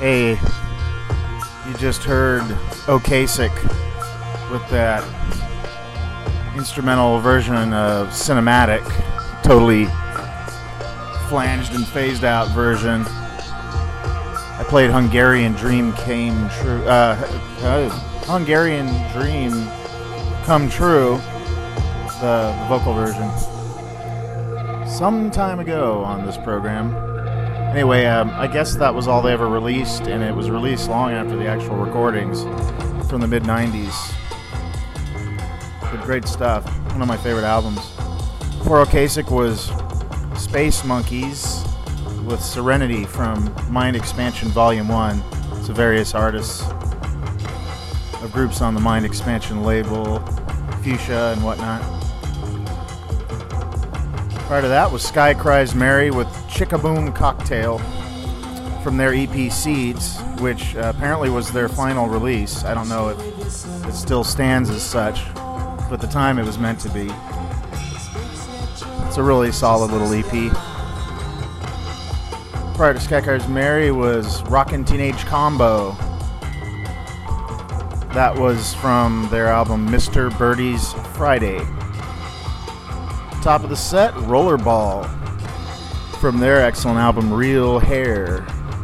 Hey, you just heard Okasic with that instrumental version of Cinematic, totally flanged and phased out version. I played Hungarian Dream Came True. Hungarian Dream Come True, the vocal version, some time ago on this program. Anyway, I guess that was all they ever released, and it was released long after the actual recordings from the mid-90s. But great stuff. One of my favorite albums. Before Okasic was Space Monkeys with Serenity from Mind Expansion Volume 1. It's various artists of groups on the Mind Expansion label, Fuchsia and whatnot. Prior to that was Sky Cries Mary with Chickaboom Cocktail from their EP Seeds, which apparently was their final release. I don't know if it still stands as such, but at the time it was meant to be. It's a really solid little EP. Prior to Sky Cries Mary was Rockin' Teenage Combo. That was from their album Mr. Birdie's Friday. Top of the set, Rollerball from their excellent album Real Hair.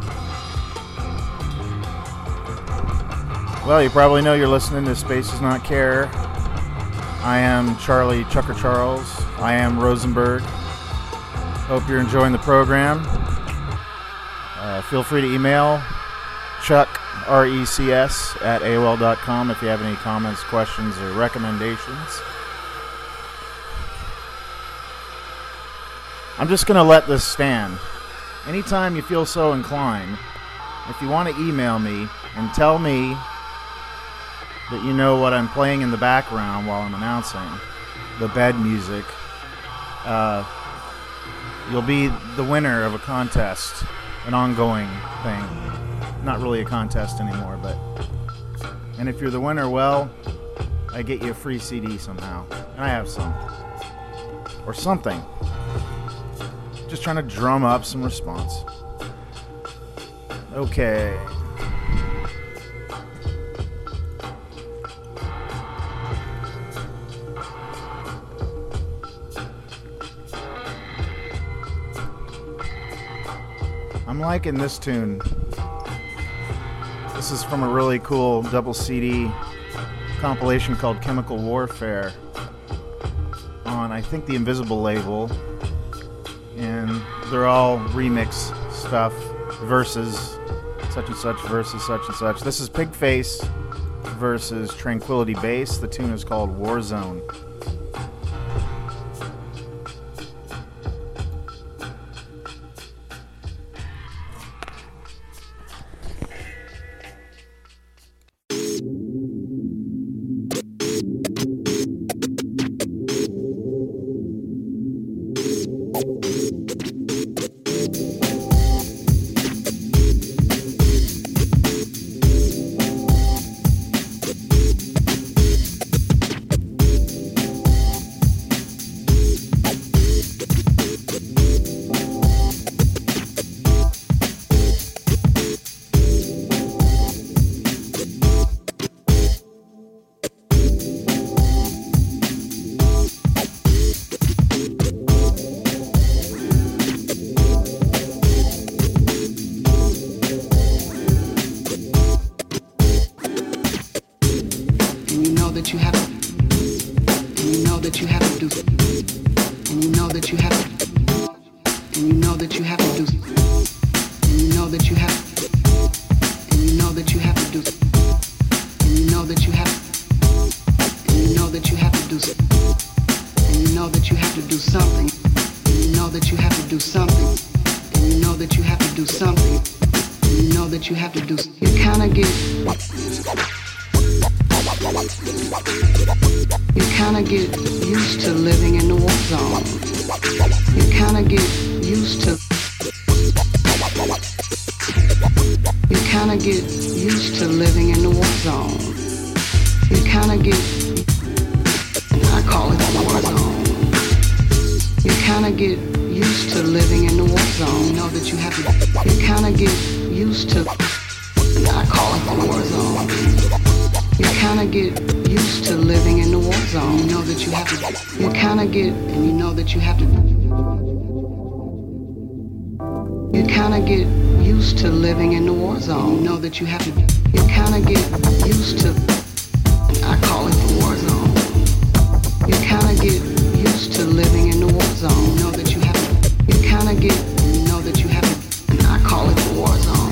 Well, you probably know you're listening to Space Does Not Care. I am Charlie Chucker Charles. I am Rosenberg. Hope you're enjoying the program. Feel free to email Chuck, R-E-C-S, at AOL.com if you have any comments, questions, or recommendations. I'm just going to let this stand. Anytime you feel so inclined, if you want to email me and tell me that you know what I'm playing in the background while I'm announcing the bed music, you'll be the winner of a contest, an ongoing thing. Not really a contest anymore, but... And if you're the winner, well, I get you a free CD somehow. And I have some. Or something. Just trying to drum up some response. Okay. I'm liking this tune. This is from a really cool double CD compilation called Chemical Warfare on, I think, the Invisible label. And they're all remix stuff, versus such and such versus such and such. This is Pigface versus Tranquility Base. The tune is called Warzone. the war zone. You kinda get used to living in the war zone. You know that you have to, you kinda get, and you know that you have to, you kinda get used to living in the war zone. You know that you have to, you kinda get used to, I call it the war zone. You kinda get used to living in the war zone. You know that you have to, you kinda get, you know that you have to, I call it the war zone.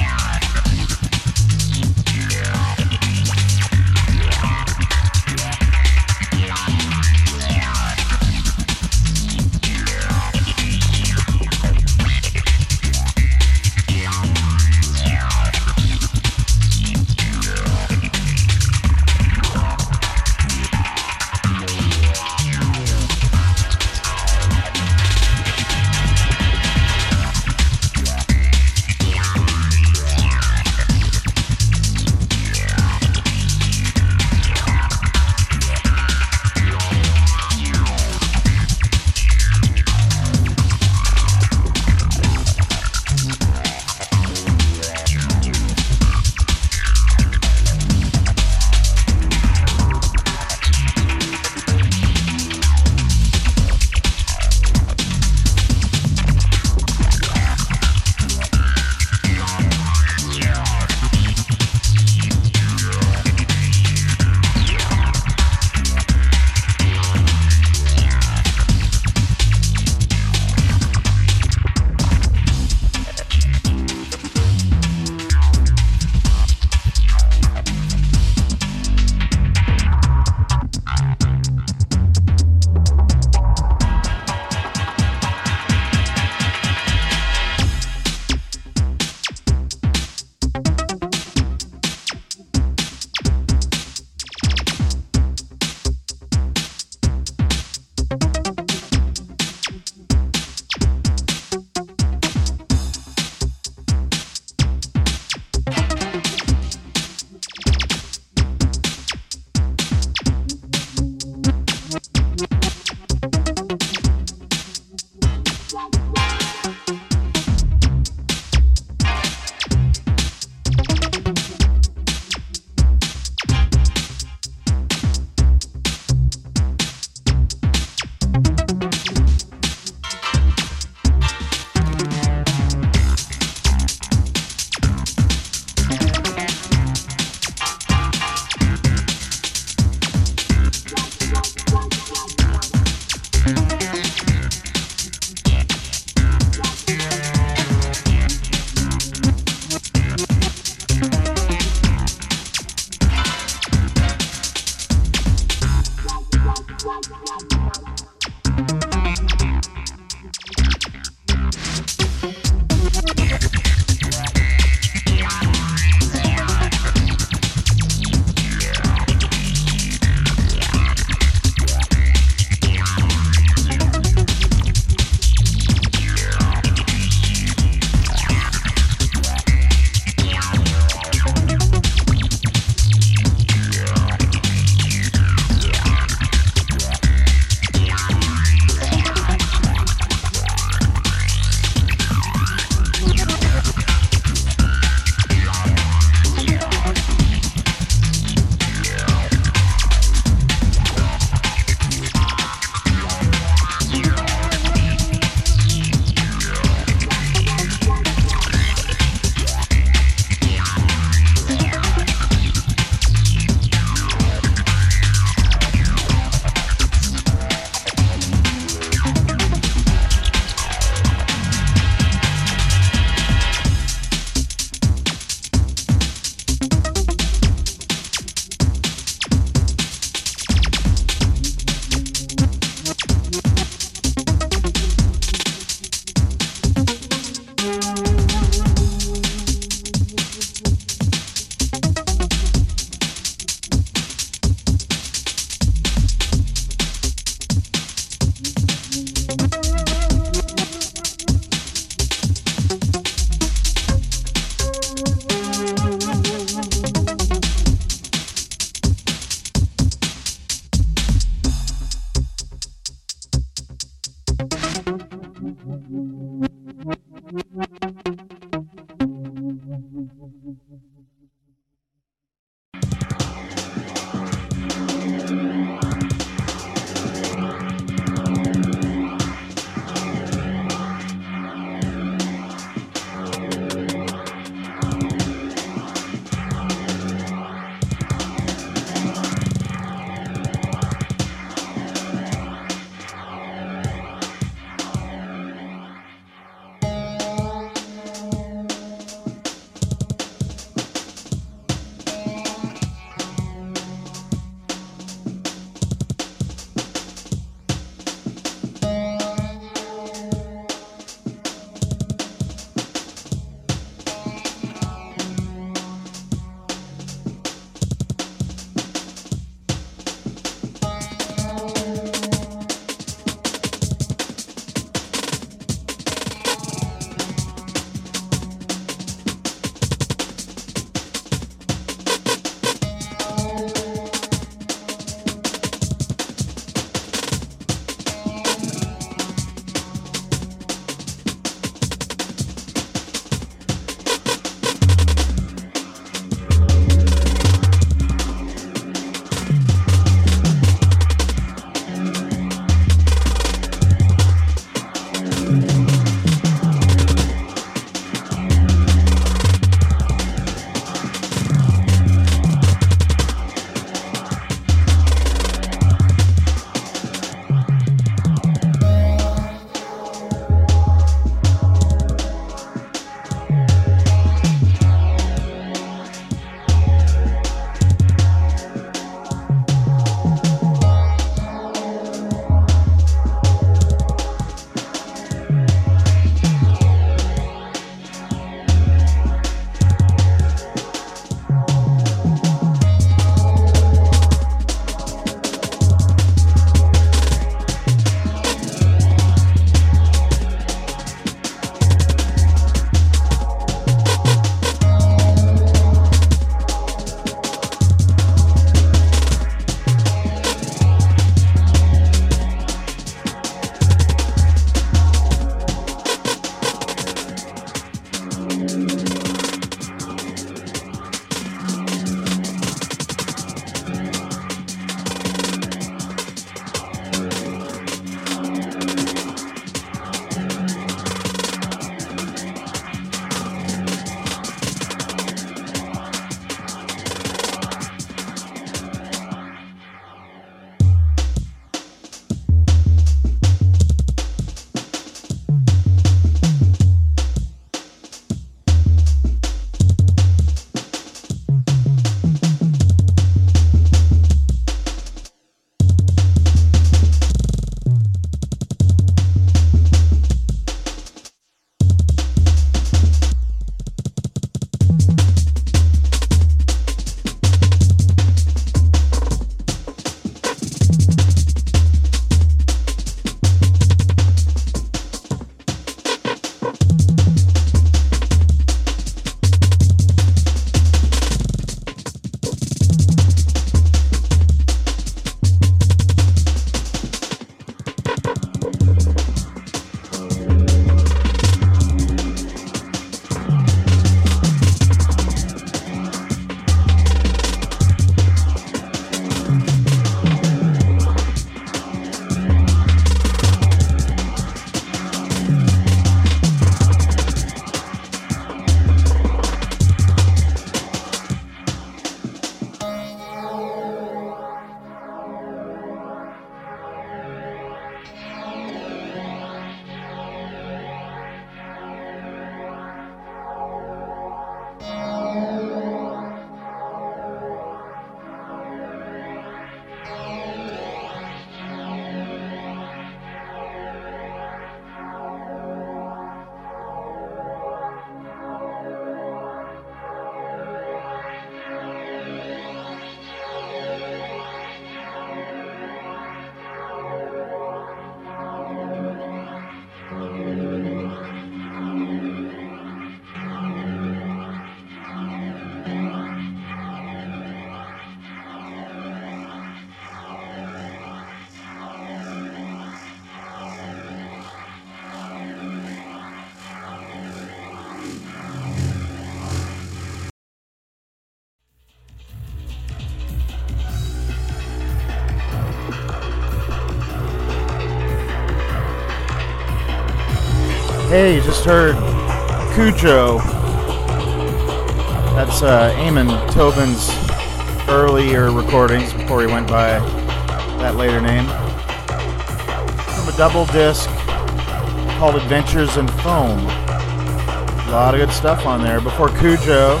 Hey, you just heard Cujo. That's Eamon Tobin's earlier recordings before he went by that later name. From a double disc called Adventures in Foam. A lot of good stuff on there. Before Cujo,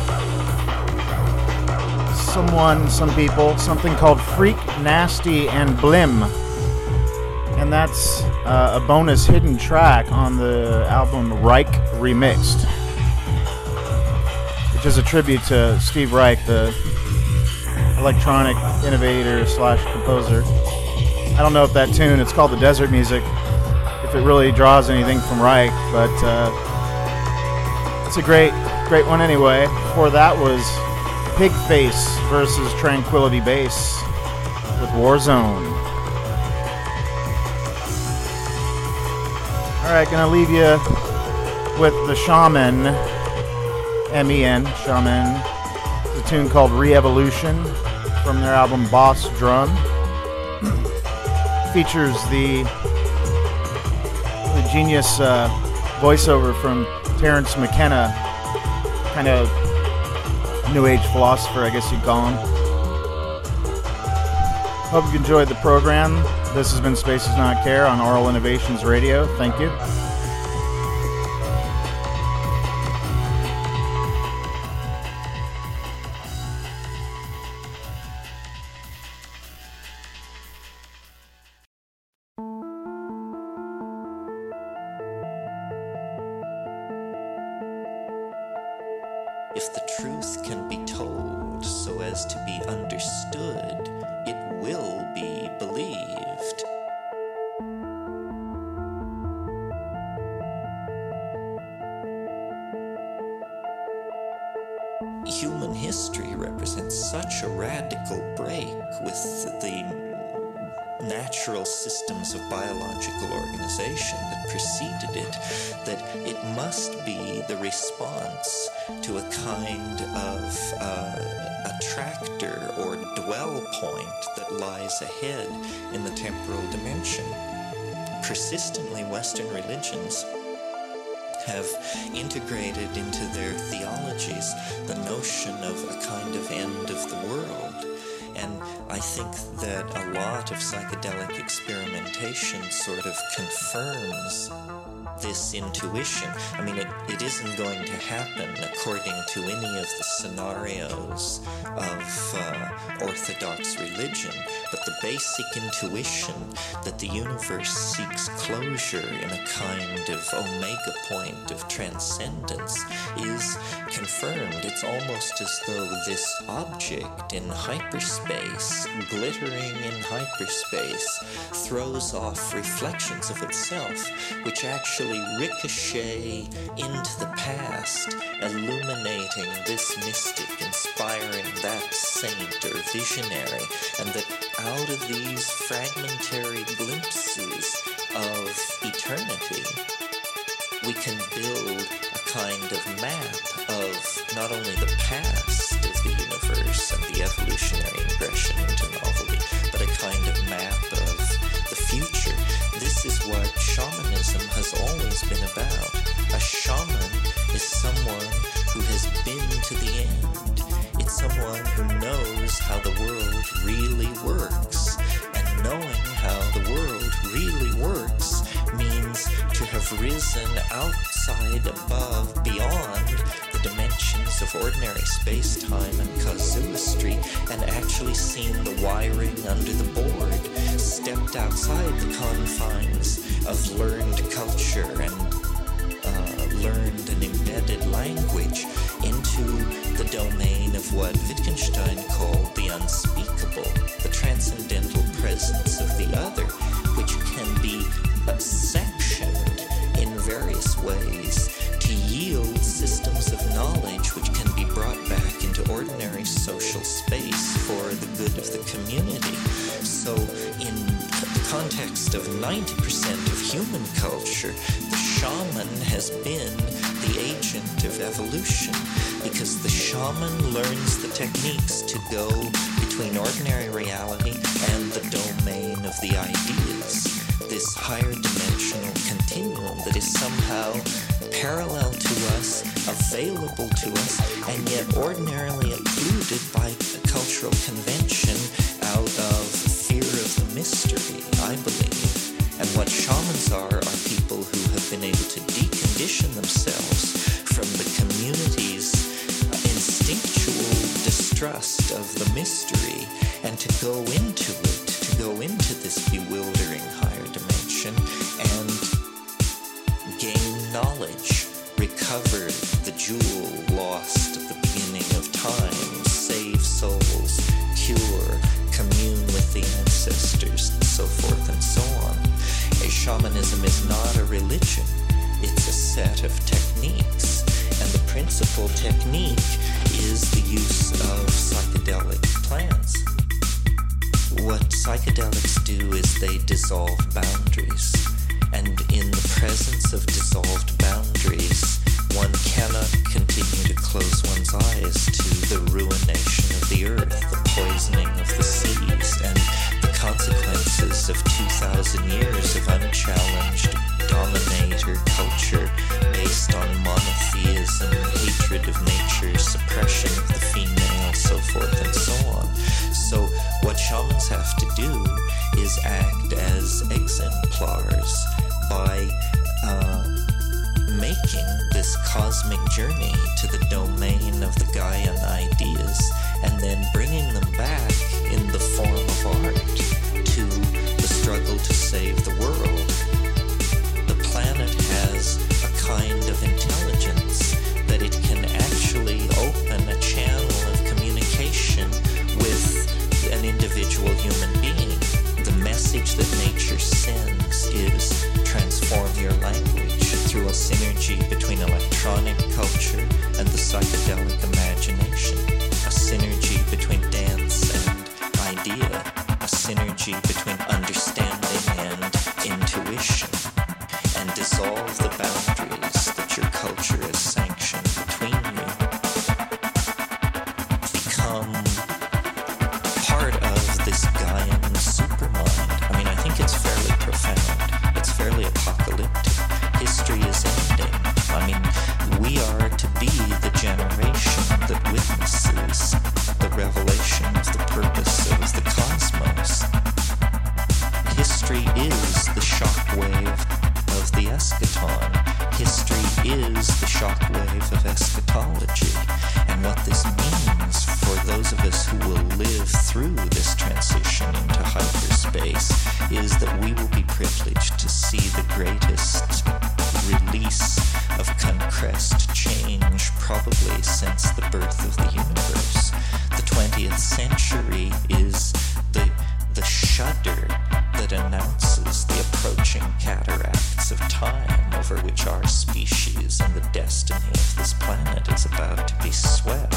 some people, something called Freak, Nasty, and Blim. And that's a bonus hidden track on the album Reich Remixed, which is a tribute to Steve Reich, the electronic innovator / composer. I don't know if that tune, it's called The Desert Music, if it really draws anything from Reich, but it's a great one anyway. Before that was Pigface versus Tranquility Base with Warzone. Alright, gonna leave you with the Shaman, M-E-N, Shaman. It's a tune called Re-Evolution from their album Boss Drum. Features the genius voiceover from Terence McKenna, kind of New Age philosopher, I guess you'd call him. Hope you enjoyed the program. This has been Space Does Not Care on Aural Innovations Radio. Thank you. If the truth can be told so as to be understood, it will be believed. Human history represents such a radical break with the natural systems of biological organization that preceded it, that it must be the response to a kind of attractor or dwell point that lies ahead in the temporal dimension. Persistently, Western religions have integrated into their theologies the notion of a kind of end of the world. And I think that a lot of psychedelic experimentation sort of confirms this intuition. I mean, it isn't going to happen according to any of the scenarios of orthodox religion, but the basic intuition that the universe seeks closure in a kind of omega point of transcendence is confirmed. It's almost as though this object in hyperspace, glittering in hyperspace, throws off reflections of itself, which actually ricochet into the past, illuminating this mystic, inspiring that saint or visionary, and that out of these fragmentary glimpses of eternity, we can build a kind of map of not only the past of the universe and the evolutionary ingression into novelty, but a kind of map of the future. This is what shamanism has always been about. A shaman is someone who has been to the end. It's someone who knows how the world really works. And knowing how the world really works means to have risen outside, above, beyond the dimensions of ordinary space-time and casuistry, and actually seen the wiring under the board, stepped outside the confines of learned culture and learned and embedded language into the domain of what Wittgenstein called the unspeakable, the transcendental presence of the other, which can be sectioned in various ways to yield systems of knowledge which can be brought back into ordinary social space for the good of the community. So in the context of 90% of human culture, the shaman has been the agent of evolution, because the shaman learns the techniques to go between ordinary reality and the domain of the ideas. this higher dimensional continuum that is somehow parallel to us, available to us, and yet ordinarily occluded by cultural convention out of fear of the mystery, I believe. And what shamans are people who have been able to decondition themselves from the community's instinctual distrust of the mystery and to go into it, to go into this bewildering higher dimension and gain knowledge, recover the jewel lost at the beginning of time, save souls, cure, commune with the ancestors, and so forth and so on. Shamanism is not a religion, it's a set of techniques, and the principal technique is the use of psychedelic plants. What psychedelics do is they dissolve boundaries, and in the presence of dissolved boundaries, one cannot continue to close one's eyes to the ruination of the earth, the poisoning of the seas, and the consequences of 2,000 years of unchallenged dominator culture based on monotheism, hatred of nature, suppression of the female, so forth and so on. So what shamans have to do is act as exemplars by making this cosmic journey to the domain of the Gaian ideas and then bringing them back in the form of art to the struggle to save the world. The planet has a kind of intelligence that it can actually open a channel of communication with an individual human being. The message that nature sends is transform your language through a synergy between electronic culture and the psychedelic imagination, a synergy between dance and idea, a synergy between understanding and intuition, and dissolve the boundaries that your culture has sanctioned between you. Become part of this Gaian supermind. I mean, I think it's fairly profound. It's fairly apocalyptic. History is ending. I mean, we are to be the generation that witnesses the revelation of the purpose of the cosmos. History is the shockwave of the eschaton. History is the shockwave of eschatology. And what this means for those of us who will live through this transition into hyperspace is that we will be privileged to see the greatest release of concrest change probably since the birth of the universe. The 20th century is the shudder that announces the approaching cataracts of time over which our species and the destiny of this planet is about to be swept.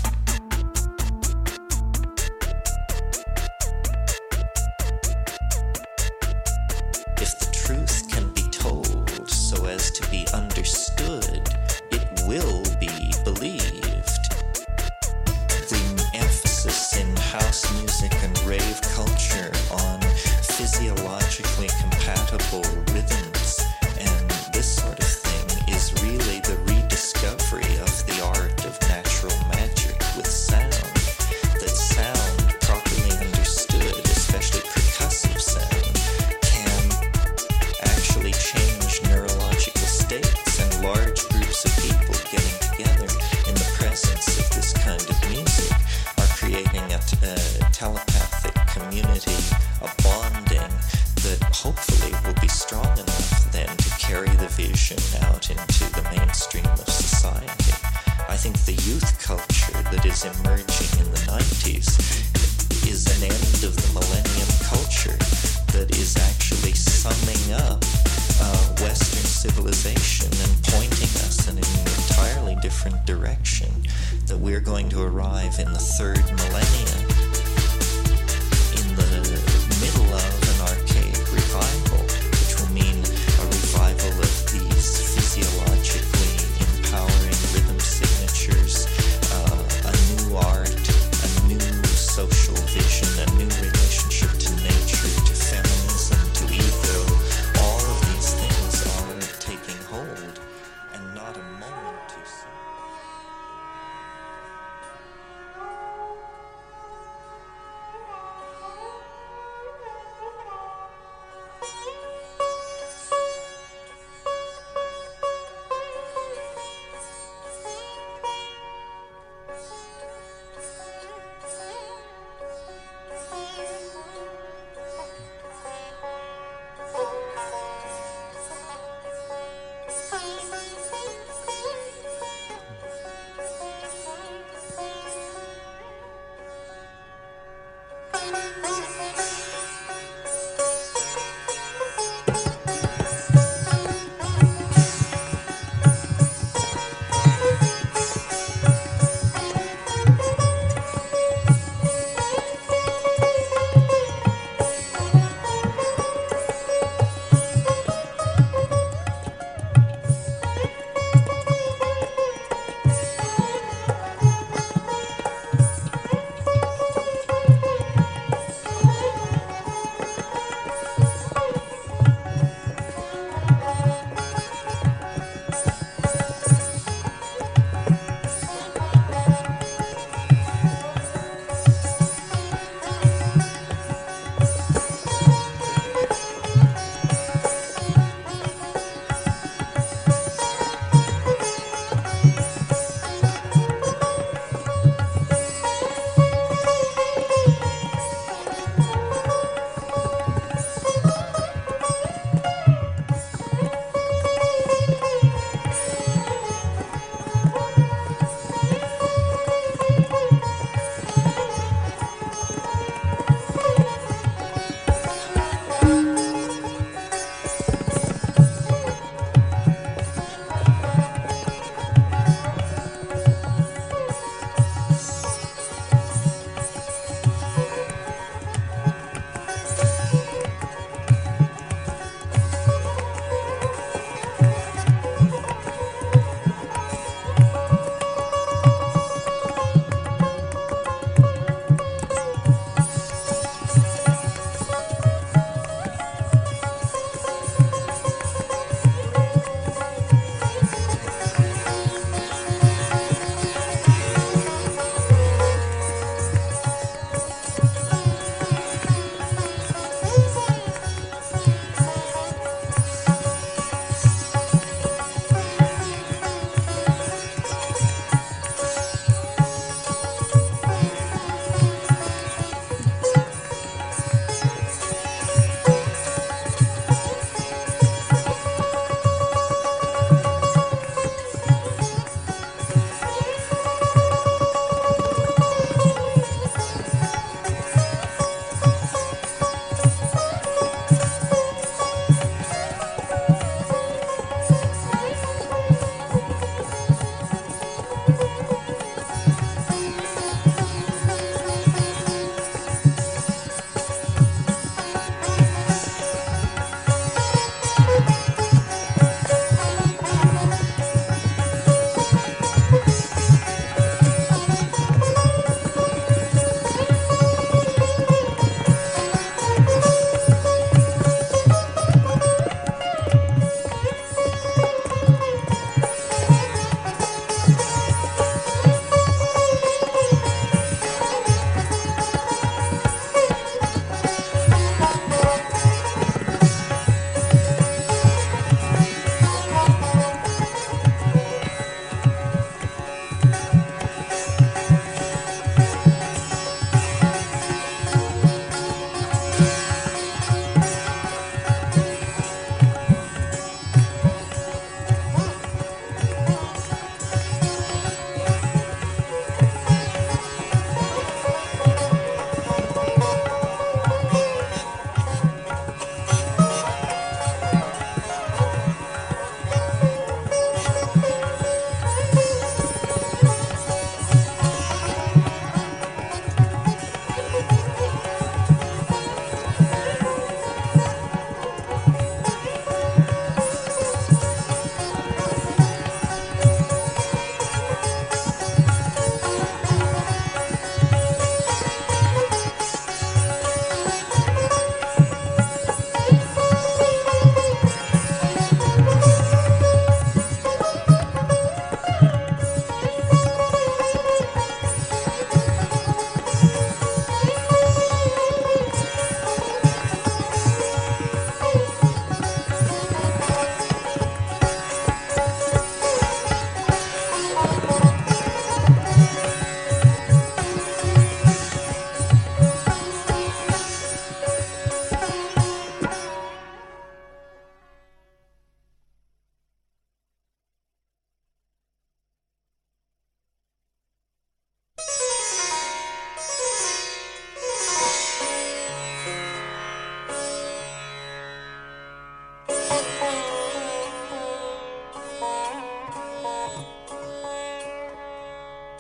If the truth can be told so as to be understood, it will be believed. The emphasis in house music and rave culture on physiologically compatible rhythms and this sort of thing is really the rediscovery of the art of natural magic with sound. That sound, properly understood, especially percussive sound, can actually change neurological states, and large groups of people getting together in the presence of this kind of music are creating a telepathic community, a bonding that hopefully will be strong enough then to carry the vision out into the mainstream of society. I think the youth culture that is emerging in the 90s is an end of the millennium culture that is actually summing up Western civilization and pointing us in an entirely different direction, that we're going to arrive in the third millennia in the middle of an archaic revival, which will mean a revival of these physiologically empowering rhythm signatures, a new art, a new social vision, a new relationship to nature, to feminism, to ego,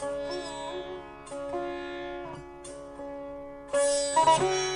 Thank you.